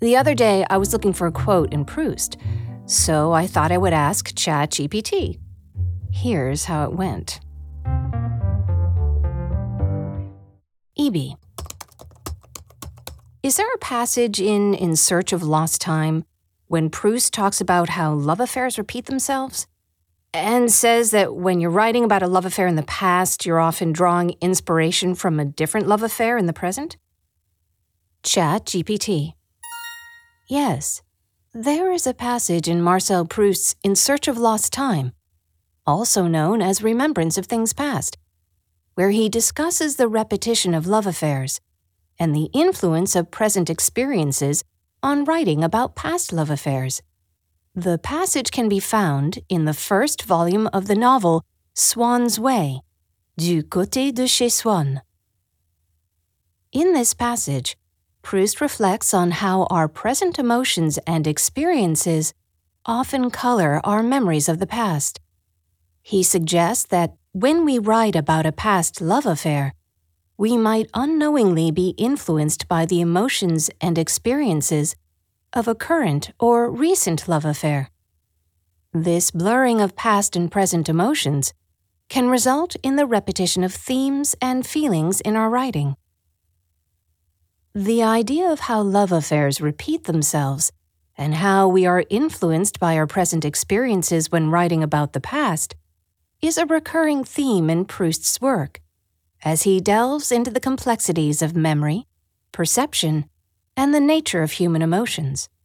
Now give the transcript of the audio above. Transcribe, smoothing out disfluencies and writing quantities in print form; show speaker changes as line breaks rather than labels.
The other day, I was looking for a quote in Proust, so I thought I would ask ChatGPT. Here's how it went. EB. Is there a passage in Search of Lost Time when Proust talks about how love affairs repeat themselves? And says that when you're writing about a love affair in the past, you're often drawing inspiration from a different love affair in the present? ChatGPT. Yes, there is a passage in Marcel Proust's In Search of Lost Time, also known as Remembrance of Things Past, where he discusses the repetition of love affairs and the influence of present experiences on writing about past love affairs. The passage can be found in the first volume of the novel Swann's Way, Du côté de chez Swann. In this passage, Proust reflects on how our present emotions and experiences often color our memories of the past. He suggests that when we write about a past love affair, we might unknowingly be influenced by the emotions and experiences of a current or recent love affair. This blurring of past and present emotions can result in the repetition of themes and feelings in our writing. The idea of how love affairs repeat themselves and how we are influenced by our present experiences when writing about the past is a recurring theme in Proust's work, as he delves into the complexities of memory, perception, and the nature of human emotions.